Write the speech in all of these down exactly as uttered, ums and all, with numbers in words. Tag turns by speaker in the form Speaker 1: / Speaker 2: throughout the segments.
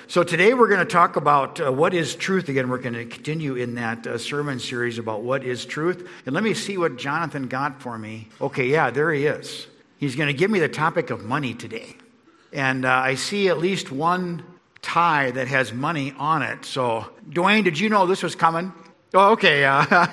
Speaker 1: So today we're going to talk about uh, what is truth. Again, we're going to continue in that uh, sermon series about what is truth. And let me see what Jonathan got for me. Okay, yeah, there he is. He's going to give me the topic of money today. And uh, I see at least one tie that has money on it. So, Dwayne, did you know this was coming? Oh, okay.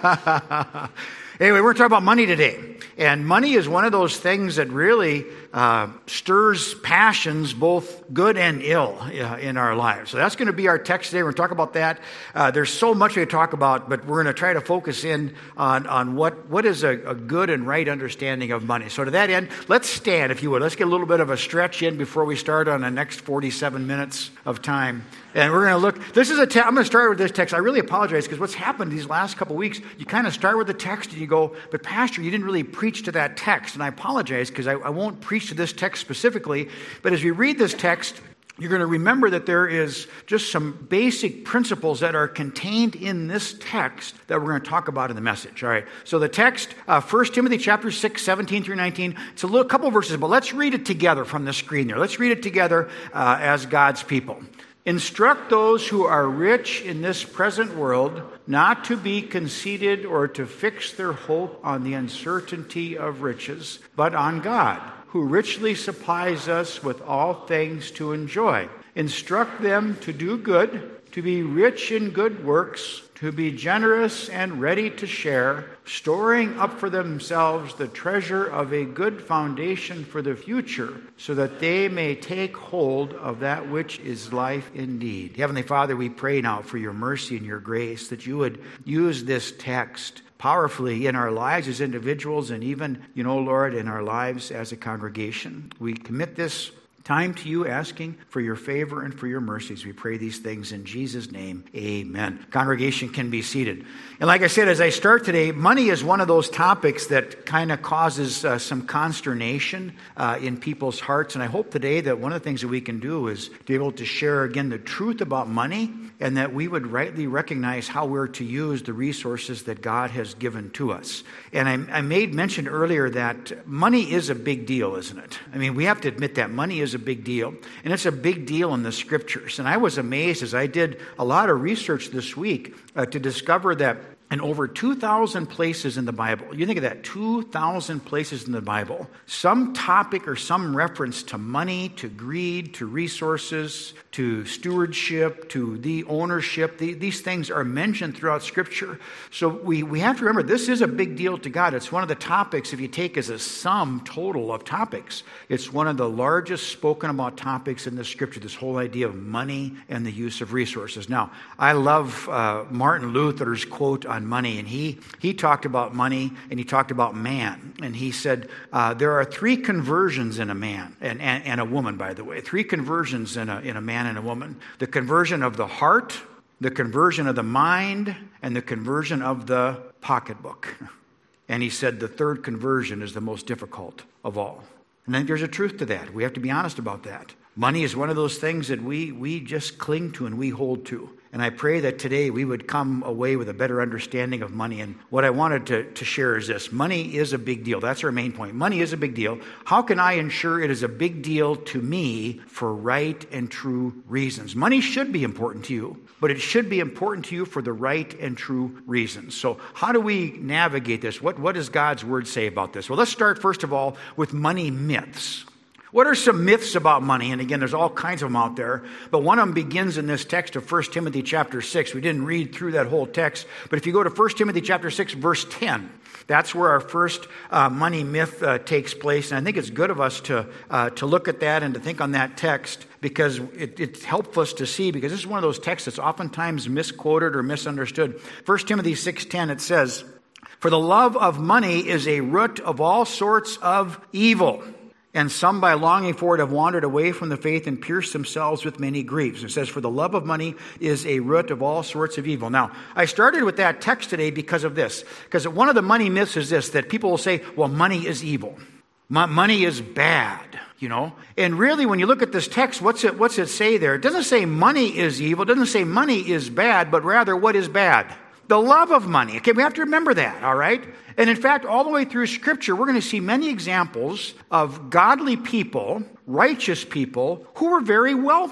Speaker 1: Uh, anyway, we're talking about money today. And money is one of those things that really uh, stirs passions, both good and ill, uh, in our lives. So that's going to be our text today. We're going to talk about that. Uh, there's so much we talk about, but we're going to try to focus in on, on what, what is a, a good and right understanding of money. So to that end, let's stand, if you would. Let's get a little bit of a stretch in before we start on the next forty-seven minutes of time. And we're going to look, this is a, te- I'm going to start with this text. I really apologize because what's happened these last couple of weeks, you kind of start with the text and you go, but Pastor, you didn't really preach to that text. And I apologize because I, I won't preach to this text specifically. But as we read this text, you're going to remember that there is just some basic principles that are contained in this text that we're going to talk about in the message. All right. So the text, uh, First Timothy chapter six, seventeen through nineteen. It's a little couple verses, but let's read it together from the screen there. Let's read it together uh, as God's people. Instruct those who are rich in this present world not to be conceited or to fix their hope on the uncertainty of riches, but on God, who richly supplies us with all things to enjoy. Instruct them to do good, to be rich in good works, to be generous and ready to share, storing up for themselves the treasure of a good foundation for the future, so that they may take hold of that which is life indeed. Heavenly Father, we pray now for your mercy and your grace, that you would use this text powerfully in our lives as individuals and even, you know, Lord, in our lives as a congregation. We commit this time to you, asking for your favor and for your mercies. We pray these things in Jesus' name. Amen. Congregation can be seated. And like I said, as I start today, money is one of those topics that kind of causes uh, some consternation uh, in people's hearts. And I hope today that one of the things that we can do is to be able to share again the truth about money, and that we would rightly recognize how we're to use the resources that God has given to us. And I, I made mention earlier that money is a big deal, isn't it? I mean, we have to admit that money is a big deal. And it's a big deal in the scriptures. And I was amazed as I did a lot of research this week uh, to discover that in over two thousand places in the Bible, you think of that, two thousand places in the Bible, some topic or some reference to money, to greed, to resources, to stewardship, to the ownership, the, these things are mentioned throughout Scripture. So we, we have to remember, this is a big deal to God. It's one of the topics, if you take as a sum total of topics, it's one of the largest spoken about topics in the Scripture, this whole idea of money and the use of resources. Now, I love uh, Martin Luther's quote on money, and he he talked about money and he talked about man, and he said uh, there are three conversions in a man and, and and a woman, by the way, three conversions in a in a man and a woman: the conversion of the heart, the conversion of the mind, and the conversion of the pocketbook. And he said the third conversion is the most difficult of all. And then there's a truth to that. We have to be honest about that. Money is one of those things that we we just cling to and we hold to. And I pray that today we would come away with a better understanding of money. And what I wanted to, to share is this. Money is a big deal. That's our main point. Money is a big deal. How can I ensure it is a big deal to me for right and true reasons? Money should be important to you, but it should be important to you for the right and true reasons. So how do we navigate this? What, what does God's Word say about this? Well, let's start first of all with money myths. What are some myths about money? And again, there's all kinds of them out there. But one of them begins in this text of First Timothy chapter six. We didn't read through that whole text. But if you go to First Timothy chapter six, verse ten, that's where our first uh, money myth uh, takes place. And I think it's good of us to uh, to look at that and to think on that text, because it, it helps us to see, because this is one of those texts that's oftentimes misquoted or misunderstood. First Timothy six ten, it says, "For the love of money is a root of all sorts of evil. And some by longing for it have wandered away from the faith and pierced themselves with many griefs." It says, for the love of money is a root of all sorts of evil. Now, I started with that text today because of this. Because one of the money myths is this, that people will say, well, money is evil. Money is bad, you know. And really, when you look at this text, what's it, what's it say there? It doesn't say money is evil. It doesn't say money is bad, but rather what is bad? The love of money. Okay, we have to remember that, all right? And in fact, all the way through Scripture, we're going to see many examples of godly people, righteous people, who were very wealthy.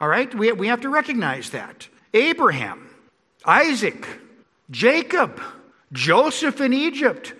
Speaker 1: All right? We, we have to recognize that. Abraham, Isaac, Jacob, Joseph in Egypt,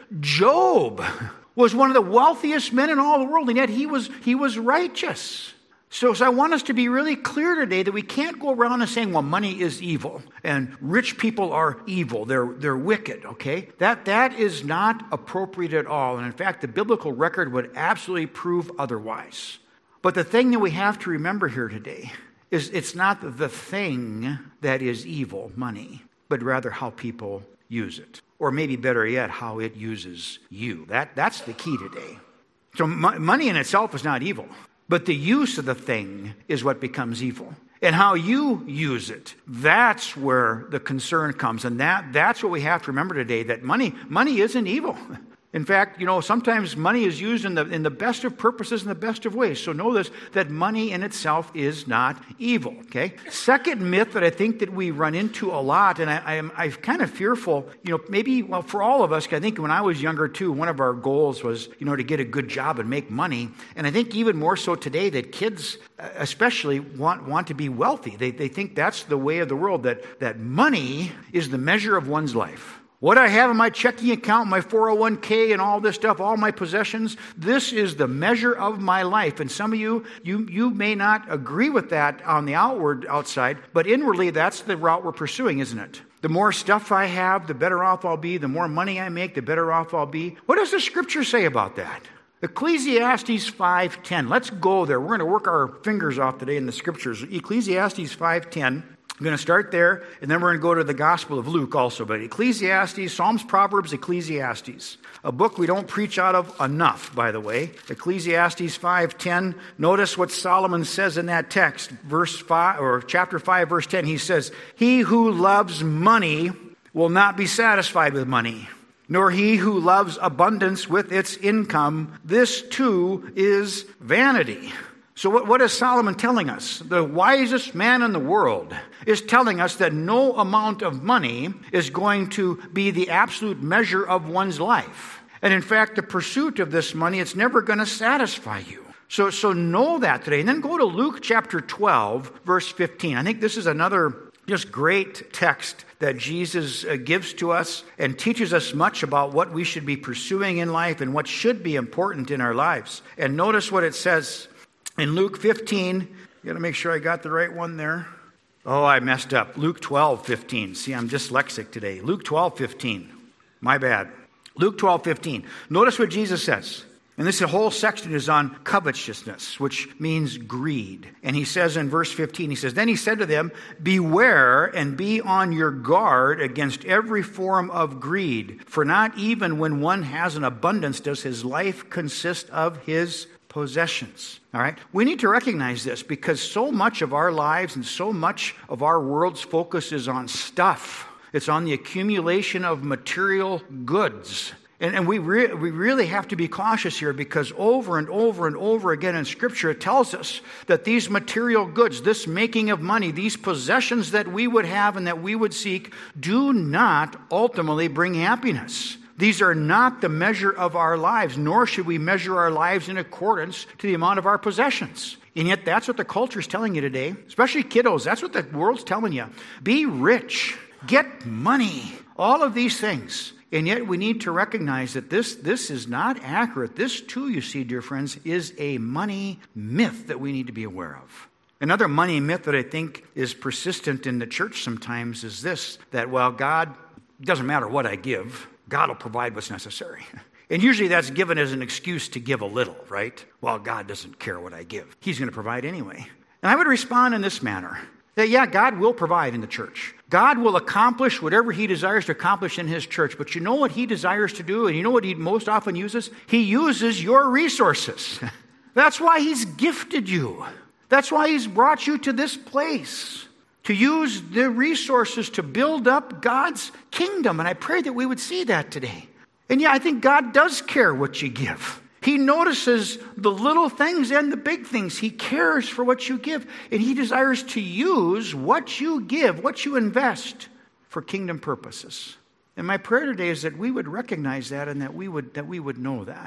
Speaker 1: Job was one of the wealthiest men in all the world, and yet he was, he was righteous. So, so I want us to be really clear today that we can't go around and saying, well, money is evil, and rich people are evil. They're, they're wicked, okay? That, that is not appropriate at all. And in fact, the biblical record would absolutely prove otherwise. But the thing that we have to remember here today is it's not the thing that is evil, money, but rather how people use it. Or maybe better yet, how it uses you. That, that's the key today. So m- money in itself is not evil. But the use of the thing is what becomes evil. And how you use it, that's where the concern comes. And that, that's what we have to remember today, that money, money isn't evil. In fact, you know, sometimes money is used in the in the best of purposes and the best of ways. So know this, that money in itself is not evil, okay? Second myth that I think that we run into a lot, and I, I'm, I'm kind of fearful, you know, maybe, well, for all of us, I think when I was younger too, one of our goals was, you know, to get a good job and make money. And I think even more so today that kids especially want, want to be wealthy. They, they think that's the way of the world, that, that money is the measure of one's life. What I have in my checking account, my four oh one k and all this stuff, all my possessions, this is the measure of my life. And some of you, you, you may not agree with that on the outward outside, but inwardly that's the route we're pursuing, isn't it? The more stuff I have, the better off I'll be. The more money I make, the better off I'll be. What does the scripture say about that? Ecclesiastes five ten. Let's go there. We're going to work our fingers off today in the scriptures. Ecclesiastes five ten. I'm going to start there, and then we're going to go to the Gospel of Luke also. But Ecclesiastes, Psalms, Proverbs, Ecclesiastes. A book we don't preach out of enough, by the way. Ecclesiastes five ten. Notice what Solomon says in that text. Verse five, or chapter five, verse ten. He says, "He who loves money will not be satisfied with money, nor he who loves abundance with its income. This too is vanity." So what, what is Solomon telling us? The wisest man in the world is telling us that no amount of money is going to be the absolute measure of one's life. And in fact, the pursuit of this money, it's never going to satisfy you. So, so know that today. And then go to Luke chapter twelve, verse fifteen. I think this is another just great text that Jesus uh, gives to us and teaches us much about what we should be pursuing in life and what should be important in our lives. And notice what it says in Luke fifteen. You got to make sure I got the right one there. Oh, I messed up. Luke twelve fifteen. See, I'm dyslexic today. Luke twelve fifteen. My bad. Luke twelve fifteen. Notice what Jesus says. And this whole section is on covetousness, which means greed. And he says in verse fifteen, he says, "Then he said to them, 'Beware and be on your guard against every form of greed. For not even when one has an abundance does his life consist of his possessions.'" All right? We need to recognize this because so much of our lives and so much of our world's focus is on stuff. It's on the accumulation of material goods. And, and we, re- we really have to be cautious here because over and over and over again in Scripture it tells us that these material goods, this making of money, these possessions that we would have and that we would seek do not ultimately bring happiness. These are not the measure of our lives, nor should we measure our lives in accordance to the amount of our possessions. And yet that's what the culture is telling you today, especially kiddos. That's what the world's telling you. Be rich. Get money. All of these things. And yet we need to recognize that this, this is not accurate. This too, you see, dear friends, is a money myth that we need to be aware of. Another money myth that I think is persistent in the church sometimes is this, that, well, God, doesn't matter what I give, God will provide what's necessary. And usually that's given as an excuse to give a little, right? Well, God doesn't care what I give. He's going to provide anyway. And I would respond in this manner. That, yeah, God will provide in the church. God will accomplish whatever He desires to accomplish in His church. But you know what He desires to do? And you know what He most often uses? He uses your resources. That's why He's gifted you. That's why He's brought you to this place. To use the resources to build up God's kingdom. And I pray that we would see that today. And yeah, I think God does care what you give. He notices the little things and the big things. He cares for what you give. And He desires to use what you give, what you invest for kingdom purposes. And my prayer today is that we would recognize that and that we would, that we would know that.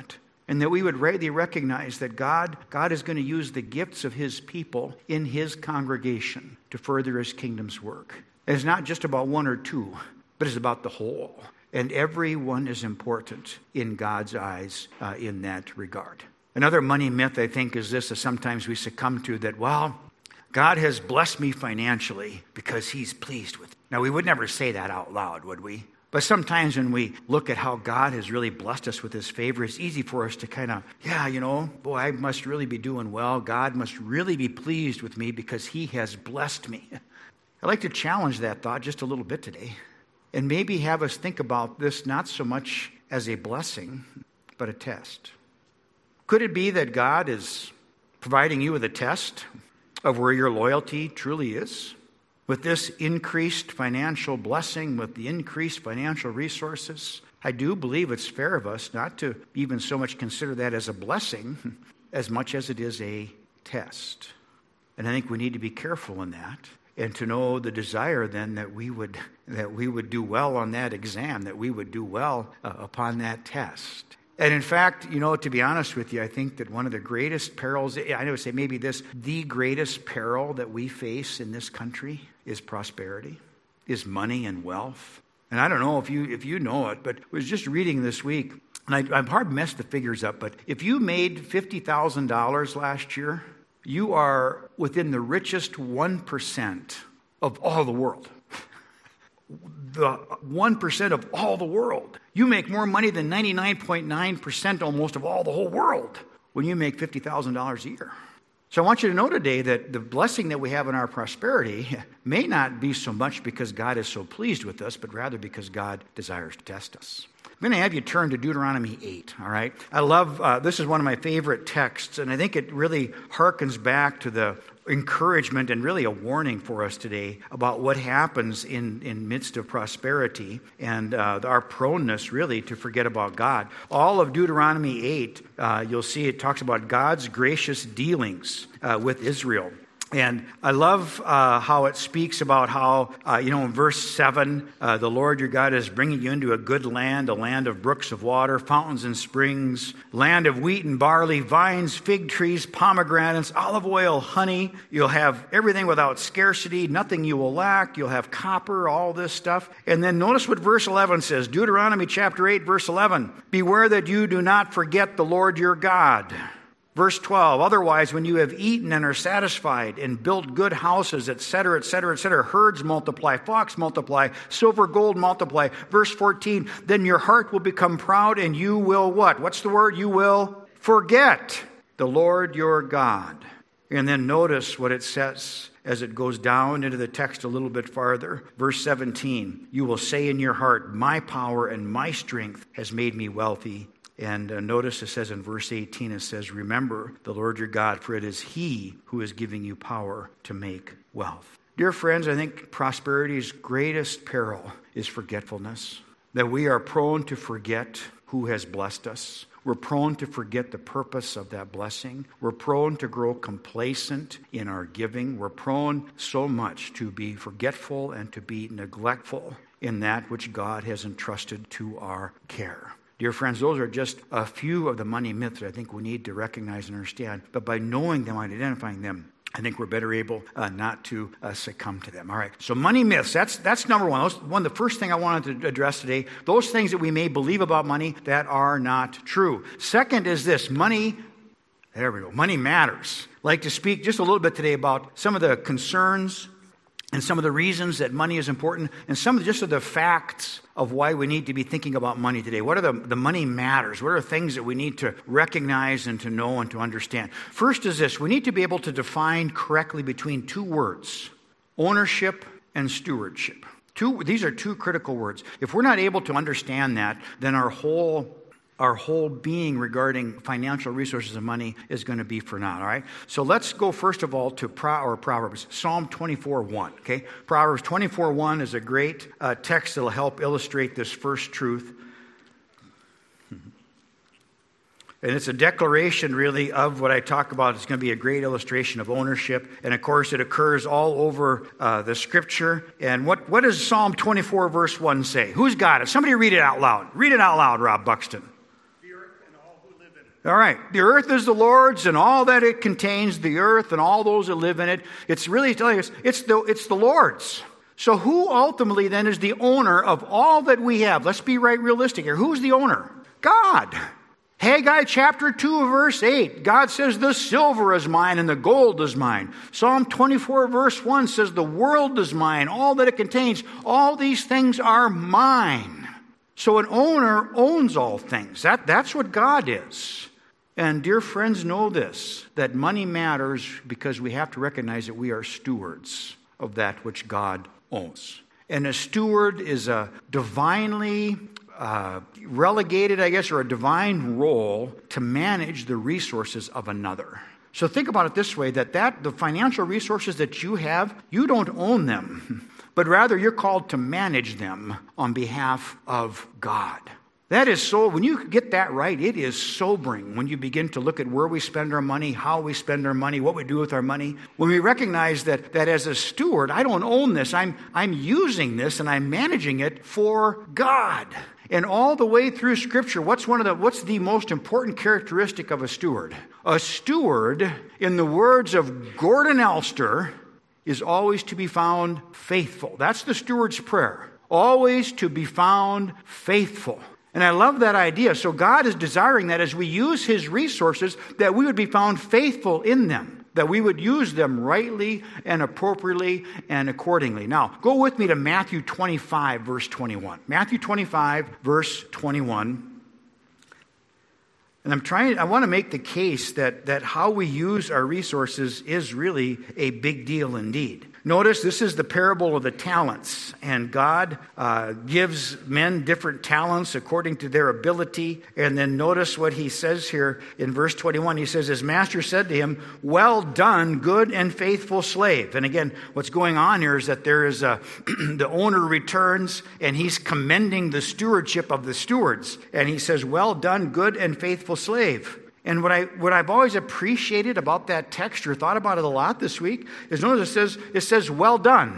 Speaker 1: And that we would rightly recognize that God, God is going to use the gifts of his people in his congregation to further his kingdom's work. It's not just about one or two, but it's about the whole. And everyone is important in God's eyes uh, in that regard. Another money myth, I think, is this that sometimes we succumb to, that, well, God has blessed me financially because he's pleased with me. Now, we would never say that out loud, would we? But sometimes when we look at how God has really blessed us with his favor, it's easy for us to kind of, yeah, you know, boy, I must really be doing well. God must really be pleased with me because he has blessed me. I'd like to challenge that thought just a little bit today and maybe have us think about this not so much as a blessing, but a test. Could it be that God is providing you with a test of where your loyalty truly is? With this increased financial blessing, with the increased financial resources, I do believe it's fair of us not to even so much consider that as a blessing as much as it is a test. And I think we need to be careful in that and to know the desire then that we would that we would do well on that exam, that we would do well uh, upon that test. And in fact, you know, to be honest with you, I think that one of the greatest perils, I would say maybe this, the greatest peril that we face in this country is prosperity, is money and wealth. And I don't know if you if you know it, but I was just reading this week, and I, I've hard messed the figures up, but if you made fifty thousand dollars last year, you are within the richest one percent of all the world. The one percent of all the world. You make more money than ninety-nine point nine percent almost of all the whole world when you make fifty thousand dollars a year. So I want you to know today that the blessing that we have in our prosperity may not be so much because God is so pleased with us, but rather because God desires to test us. I'm going to have you turn to Deuteronomy eight, all right? I love, uh, this is one of my favorite texts, and I think it really harkens back to the encouragement and really a warning for us today about what happens in in midst of prosperity and uh, our proneness really to forget about God. All of Deuteronomy eight, uh, you'll see it talks about God's gracious dealings uh, with Israel. And I love uh, how it speaks about how, uh, you know, in verse seven, uh, the Lord your God is bringing you into a good land, a land of brooks of water, fountains and springs, land of wheat and barley, vines, fig trees, pomegranates, olive oil, honey. You'll have everything without scarcity, nothing you will lack. You'll have copper, all this stuff. And then notice what verse eleven says, Deuteronomy chapter eight, verse eleven. Beware that you do not forget the Lord your God. Verse twelve, otherwise, when you have eaten and are satisfied and built good houses, et cetera, et cetera, et cetera, herds multiply, flocks multiply, silver, gold multiply. Verse fourteen, then your heart will become proud and you will what? What's the word? You will forget the Lord your God. And then notice what it says as it goes down into the text a little bit farther. Verse seventeen, you will say in your heart, my power and my strength has made me wealthy. And uh, notice it says in verse eighteen, it says, remember the Lord your God, for it is he who is giving you power to make wealth. Dear friends, I think prosperity's greatest peril is forgetfulness. That we are prone to forget who has blessed us. We're prone to forget the purpose of that blessing. We're prone to grow complacent in our giving. We're prone so much to be forgetful and to be neglectful in that which God has entrusted to our care. Dear friends, those are just a few of the money myths that I think we need to recognize and understand. But by knowing them and identifying them, I think we're better able uh, not to uh, succumb to them. All right, so money myths, that's that's number one. Those, one, the first thing I wanted to address today, those things that we may believe about money that are not true. Second is this, money, there we go, money matters. I'd like to speak just a little bit today about some of the concerns and some of the reasons that money is important, and some of just of the facts of why we need to be thinking about money today. What are the, the money matters? What are things that we need to recognize and to know and to understand? First is this, we need to be able to define correctly between two words, ownership and stewardship. Two, these are two critical words. If we're not able to understand that, then our whole Our whole being regarding financial resources and money is going to be for naught, all right? So let's go first of all to Pro, or Proverbs, Psalm twenty-four one, okay? Proverbs twenty-four one is a great uh, text that will help illustrate this first truth. And it's a declaration, really, of what I talk about. It's going to be a great illustration of ownership. And, of course, it occurs all over uh, the Scripture. And what, what does Psalm twenty-four, verse one say? Who's got it? Somebody read it out loud. Read it out loud, Rob Buxton. All right. The earth is the Lord's and all that it contains, the earth and all those that live in it. It's really telling us it's the, it's the Lord's. So who ultimately then is the owner of all that we have? Let's be right realistic here. Who's the owner? God. Haggai chapter two, verse eight. God says, the silver is mine and the gold is mine. Psalm twenty-four, verse one says, the world is mine, all that it contains. All these things are mine. So an owner owns all things. That, that's what God is. And dear friends, know this, that money matters because we have to recognize that we are stewards of that which God owns. And a steward is a divinely uh, relegated, I guess, or a divine role to manage the resources of another. So think about it this way, that, that the financial resources that you have, you don't own them, but rather you're called to manage them on behalf of God. That is so, when you get that right, it is sobering when you begin to look at where we spend our money, how we spend our money, what we do with our money. When we recognize that, that as a steward, I don't own this, I'm, I'm using this and I'm managing it for God. And all the way through Scripture, what's one of the what's the most important characteristic of a steward? A steward, in the words of Gordon Elster, is always to be found faithful. That's the steward's prayer. Always to be found faithful. And I love that idea. So God is desiring that as we use His resources, that we would be found faithful in them, that we would use them rightly and appropriately and accordingly. Now, go with me to Matthew twenty-five, verse twenty-one. Matthew twenty-five, verse twenty-one. And I'm trying, I want to make the case that, that how we use our resources is really a big deal indeed. Notice this is the parable of the talents, and God uh, gives men different talents according to their ability. And then notice what he says here in verse twenty-one. He says, his master said to him, well done, good and faithful slave. And again, what's going on here is that there is a, the owner returns, and he's commending the stewardship of the stewards. And he says, well done, good and faithful slave. And what, I, what I've always appreciated about that text, or thought about it a lot this week, is notice it says, it says, well done.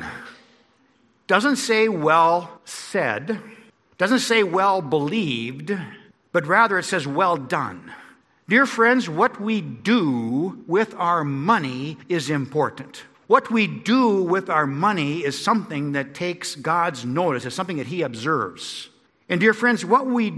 Speaker 1: Doesn't say well said. Doesn't say well believed. But rather it says well done. Dear friends, what we do with our money is important. What we do with our money is something that takes God's notice. It's something that He observes. And dear friends, what we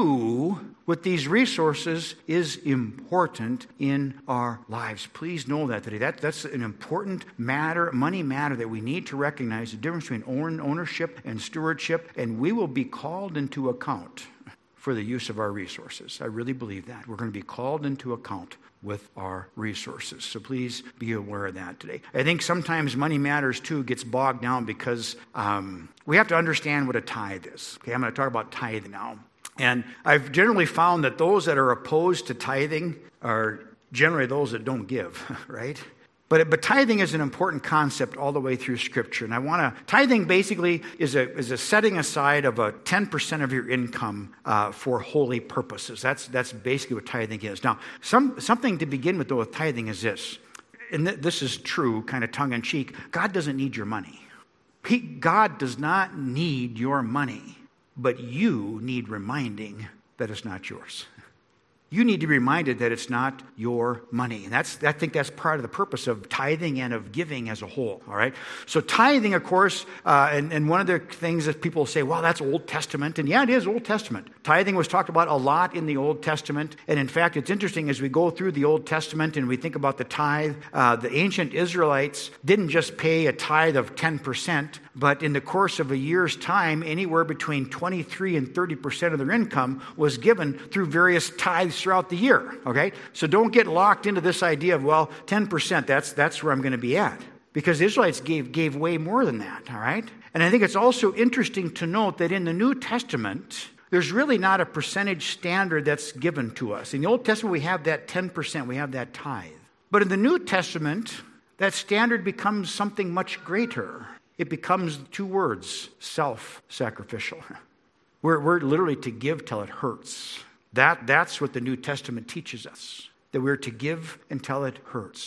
Speaker 1: do with these resources is important in our lives. Please know that today. That, that's an important matter, money matter that we need to recognize the difference between own, ownership and stewardship, and we will be called into account for the use of our resources. I really believe that. We're going to be called into account with our resources. So please be aware of that today. I think sometimes money matters too gets bogged down because um, we have to understand what a tithe is. Okay, I'm going to talk about tithe now. And I've generally found that those that are opposed to tithing are generally those that don't give, right? But, but tithing is an important concept all the way through Scripture. And I want to, tithing basically is a, is a setting aside of a ten percent of your income uh, for holy purposes. That's, that's basically what tithing is. Now, some, something to begin with though with tithing is this, and th- this is true, kind of tongue-in-cheek. God doesn't need your money. He, God does not need your money. But you need reminding that it's not yours. You need to be reminded that it's not your money. And that's, I think that's part of the purpose of tithing and of giving as a whole, all right? So tithing, of course, uh, and, and one of the things that people say, well, that's Old Testament. And yeah, it is Old Testament. Tithing was talked about a lot in the Old Testament. And in fact, it's interesting as we go through the Old Testament and we think about the tithe, uh, the ancient Israelites didn't just pay a tithe of ten percent, but in the course of a year's time, anywhere between twenty-three and thirty percent of their income was given through various tithes throughout the year, okay? So don't get locked into this idea of, well, ten percent, that's that's where I'm going to be at. Because the Israelites gave, gave way more than that, all right? And I think it's also interesting to note that in the New Testament, there's really not a percentage standard that's given to us. In the Old Testament, we have that ten percent, we have that tithe. But in the New Testament, that standard becomes something much greater. It becomes two words, self-sacrificial. We're, we're literally to give till it hurts. That, that's what the New Testament teaches us, that we're to give until it hurts.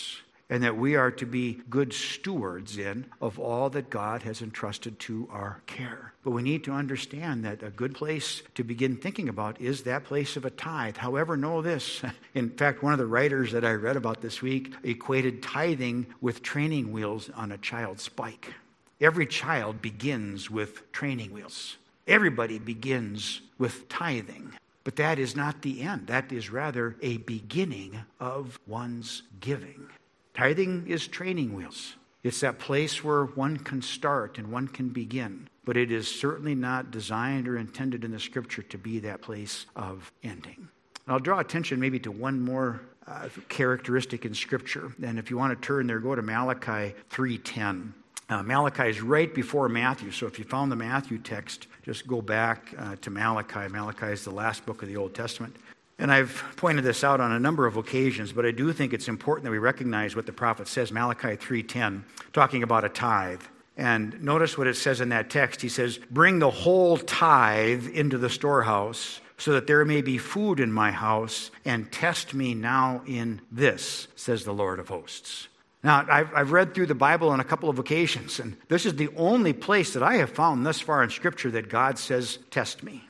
Speaker 1: and that we are to be good stewards in of all that God has entrusted to our care. But we need to understand that a good place to begin thinking about is that place of a tithe. However, know this. In fact, one of the writers that I read about this week equated tithing with training wheels on a child's bike. Every child begins with training wheels. Everybody begins with tithing. But that is not the end. That is rather a beginning of one's giving. Tithing is training wheels. It's that place where one can start and one can begin. But it is certainly not designed or intended in the Scripture to be that place of ending. And I'll draw attention maybe to one more uh, characteristic in Scripture. And if you want to turn there, go to Malachi three ten. Uh, Malachi is right before Matthew. So if you found the Matthew text, just go back uh, to Malachi. Malachi is the last book of the Old Testament. And I've pointed this out on a number of occasions, but I do think it's important that we recognize what the prophet says, Malachi three ten, talking about a tithe. And notice what it says in that text. He says, "Bring the whole tithe into the storehouse, so that there may be food in my house, and test me now in this, says the Lord of hosts." Now, I've, I've read through the Bible on a couple of occasions, and this is the only place that I have found thus far in Scripture that God says, "Test me."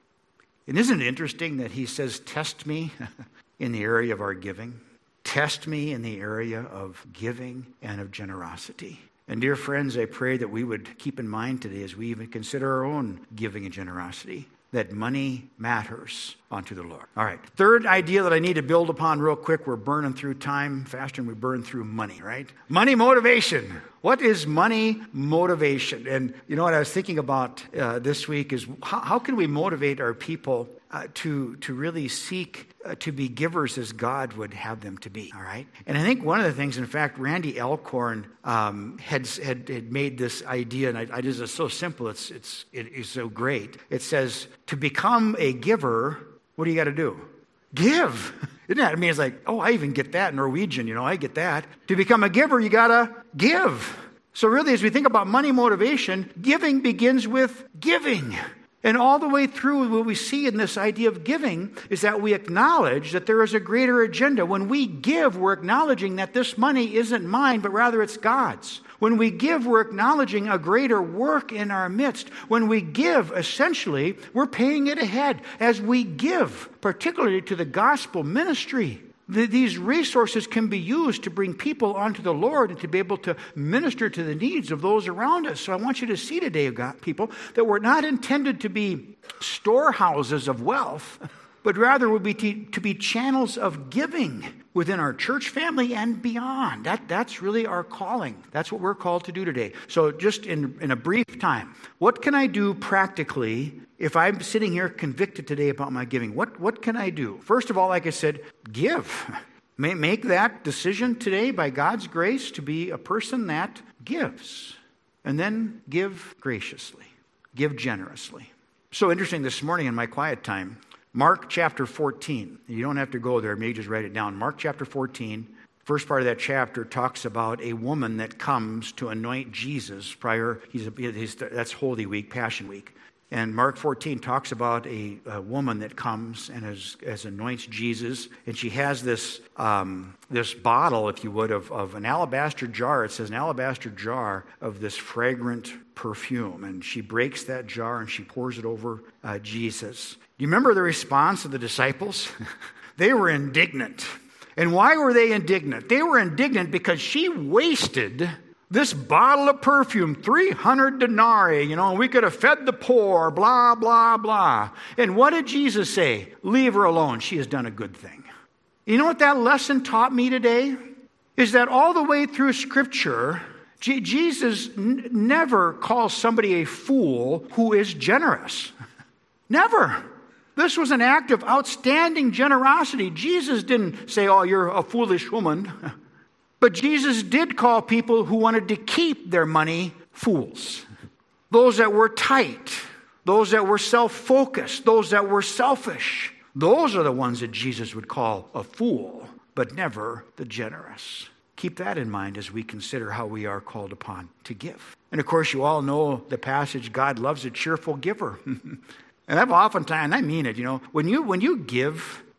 Speaker 1: And isn't it interesting that he says, "Test me" in the area of our giving? Test me in the area of giving and of generosity. And dear friends, I pray that we would keep in mind today as we even consider our own giving and generosity, that money matters unto the Lord. All right. Third idea that I need to build upon real quick. We're burning through time faster than we burn through money, right? Money motivation. What is money motivation? And you know what I was thinking about uh, this week is how, how can we motivate our people uh, to, to really seek uh, to be givers as God would have them to be, all right? And I think one of the things, in fact, Randy Alcorn um, had, had had made this idea, and I, I just, it's so simple, it's, it's, it is so great. It says, to become a giver, what do you got to do? Give. Isn't that? I mean, it's like, oh, I even get that Norwegian, you know, I get that. To become a giver, you got to give. So really, as we think about money motivation, giving begins with giving. And all the way through, what we see in this idea of giving is that we acknowledge that there is a greater agenda. When we give, we're acknowledging that this money isn't mine, but rather it's God's. When we give, we're acknowledging a greater work in our midst. When we give, essentially, we're paying it ahead as we give, particularly to the gospel ministry. These resources can be used to bring people onto the Lord and to be able to minister to the needs of those around us. So I want you to see today, God, people, that we're not intended to be storehouses of wealth, but rather would be to, to be channels of giving within our church family and beyond. That, that's really our calling. That's what we're called to do today. So just in, in a brief time, what can I do practically if I'm sitting here convicted today about my giving? What, what can I do? First of all, like I said, give. Make that decision today by God's grace to be a person that gives. And then give graciously. Give generously. So interesting this morning in my quiet time, Mark chapter fourteen. You don't have to go there. Maybe just write it down. Mark chapter fourteen. First part of that chapter talks about a woman that comes to anoint Jesus prior. He's, a, he's that's Holy Week, Passion Week. And Mark fourteen talks about a, a woman that comes and as, as anoints Jesus. And she has this um, this bottle, if you would, of, of an alabaster jar. It says an alabaster jar of this fragrant perfume. And she breaks that jar and she pours it over uh, Jesus. Do you remember the response of the disciples? They were indignant. And why were they indignant? They were indignant because she wasted this bottle of perfume, three hundred denarii, you know, we could have fed the poor, blah, blah, blah. And what did Jesus say? Leave her alone. She has done a good thing. You know what that lesson taught me today? Is that all the way through Scripture, G- Jesus n- never calls somebody a fool who is generous. Never. This was an act of outstanding generosity. Jesus didn't say, oh, you're a foolish woman. But Jesus did call people who wanted to keep their money fools. Those that were tight. Those that were self-focused. Those that were selfish. Those are the ones that Jesus would call a fool, but never the generous. Keep that in mind as we consider how we are called upon to give. And of course, you all know the passage, God loves a cheerful giver. And I've oftentimes, I mean it, you know, when you when you give,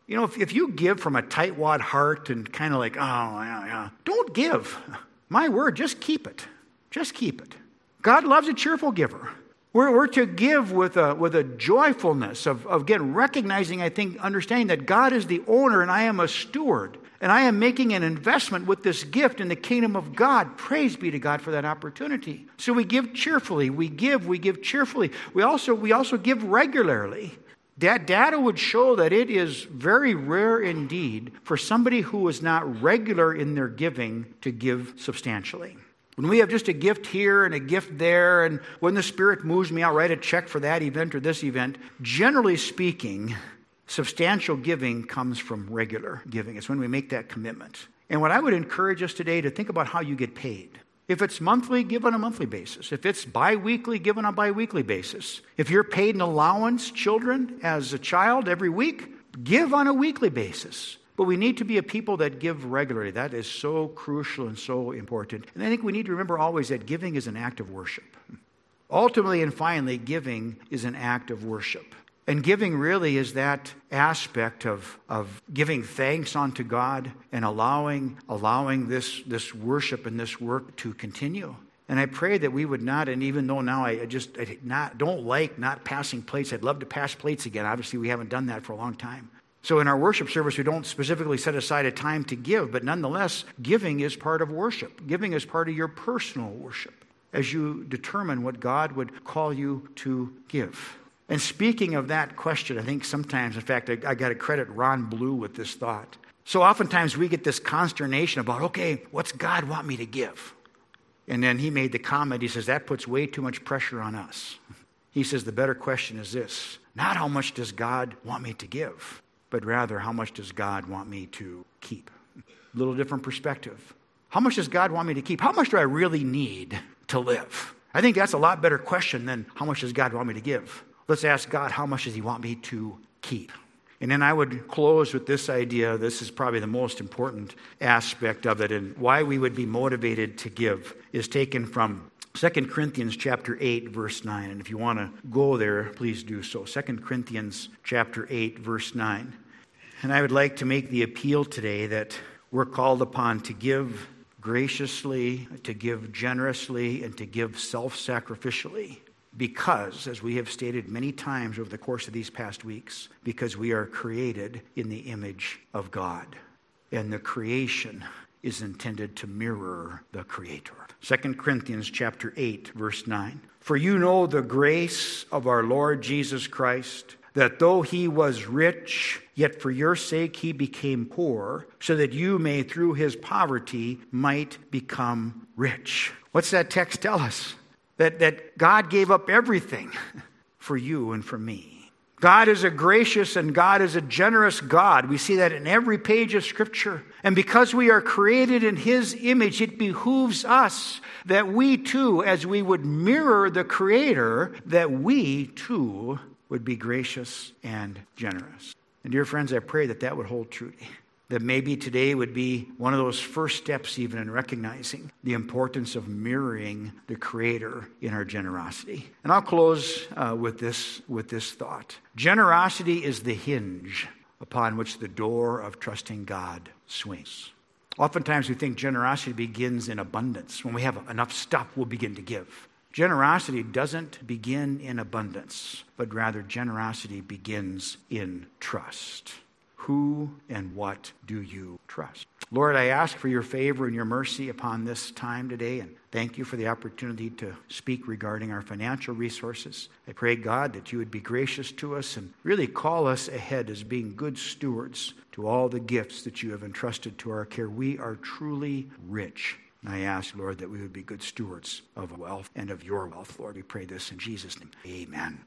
Speaker 1: You know, if, if you give from a tightwad heart and kind of like, oh, yeah, yeah, don't give. My word, just keep it. Just keep it. God loves a cheerful giver. We're, we're to give with a, with a joyfulness of, of, again, recognizing, I think, understanding that God is the owner and I am a steward. And I am making an investment with this gift in the kingdom of God. Praise be to God for that opportunity. So we give cheerfully. We give, we give cheerfully. We also, we also give regularly. That data would show that it is very rare indeed for somebody who is not regular in their giving to give substantially. When we have just a gift here and a gift there, and when the Spirit moves me, I'll write a check for that event or this event. Generally speaking, substantial giving comes from regular giving. It's when we make that commitment. And what I would encourage us today to think about how you get paid. If it's monthly, give on a monthly basis. If it's biweekly, give on a biweekly basis. If you're paid an allowance, children, as a child every week, give on a weekly basis. But we need to be a people that give regularly. That is so crucial and so important. And I think we need to remember always that giving is an act of worship. Ultimately and finally, giving is an act of worship. And giving really is that aspect of, of giving thanks unto God and allowing allowing this, this worship and this work to continue. And I pray that we would not, and even though now I just I not don't like not passing plates, I'd love to pass plates again. Obviously, we haven't done that for a long time. So in our worship service, we don't specifically set aside a time to give, but nonetheless, giving is part of worship. Giving is part of your personal worship as you determine what God would call you to give. And speaking of that question, I think sometimes, in fact, I, I got to credit Ron Blue with this thought. So oftentimes we get this consternation about, okay, what's God want me to give? And then he made the comment, he says, that puts way too much pressure on us. He says, the better question is this, not how much does God want me to give, but rather how much does God want me to keep? A little different perspective. How much does God want me to keep? How much do I really need to live? I think that's a lot better question than how much does God want me to give? Let's ask God, how much does he want me to keep? And then I would close with this idea. This is probably the most important aspect of it, and why we would be motivated to give is taken from Second Corinthians chapter eight, verse nine. And if you want to go there, please do so. Second Corinthians chapter eight, verse nine. And I would like to make the appeal today that we're called upon to give graciously, to give generously, and to give self-sacrificially. Because, as we have stated many times over the course of these past weeks, because we are created in the image of God. And the creation is intended to mirror the Creator. Second Corinthians chapter eight, verse nine. For you know the grace of our Lord Jesus Christ, that though he was rich, yet for your sake he became poor, so that you may through his poverty might become rich. What's that text tell us? That, that God gave up everything for you and for me. God is a gracious and God is a generous God. We see that in every page of Scripture. And because we are created in his image, it behooves us that we too, as we would mirror the Creator, that we too would be gracious and generous. And dear friends, I pray that that would hold true. That maybe today would be one of those first steps even in recognizing the importance of mirroring the Creator in our generosity. And I'll close uh, with this, with this thought. Generosity is the hinge upon which the door of trusting God swings. Oftentimes we think generosity begins in abundance. When we have enough stuff, we'll begin to give. Generosity doesn't begin in abundance, but rather generosity begins in trust. Who and what do you trust? Lord, I ask for your favor and your mercy upon this time today, and thank you for the opportunity to speak regarding our financial resources. I pray, God, that you would be gracious to us and really call us ahead as being good stewards to all the gifts that you have entrusted to our care. We are truly rich. And I ask, Lord, that we would be good stewards of wealth and of your wealth. Lord, we pray this in Jesus' name. Amen.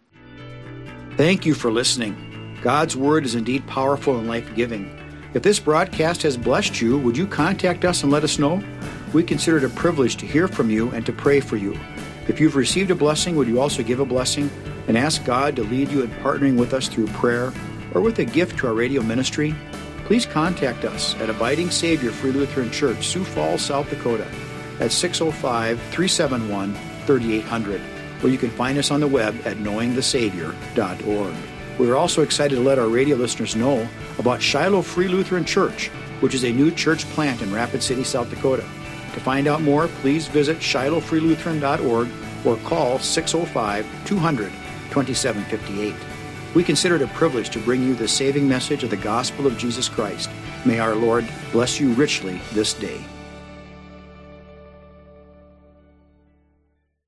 Speaker 1: Thank you for listening. God's word is indeed powerful and life-giving. If this broadcast has blessed you, would you contact us and let us know? We consider it a privilege to hear from you and to pray for you. If you've received a blessing, would you also give a blessing and ask God to lead you in partnering with us through prayer or with a gift to our radio ministry? Please contact us at Abiding Savior Free Lutheran Church, Sioux Falls, South Dakota, at six oh five, three seven one, three eight hundred, or you can find us on the web at knowing the savior dot org. We're also excited to let our radio listeners know about Shiloh Free Lutheran Church, which is a new church plant in Rapid City, South Dakota. To find out more, please visit shiloh free lutheran dot org or call six oh five, two hundred, twenty-seven fifty-eight. We consider it a privilege to bring you the saving message of the gospel of Jesus Christ. May our Lord bless you richly this day.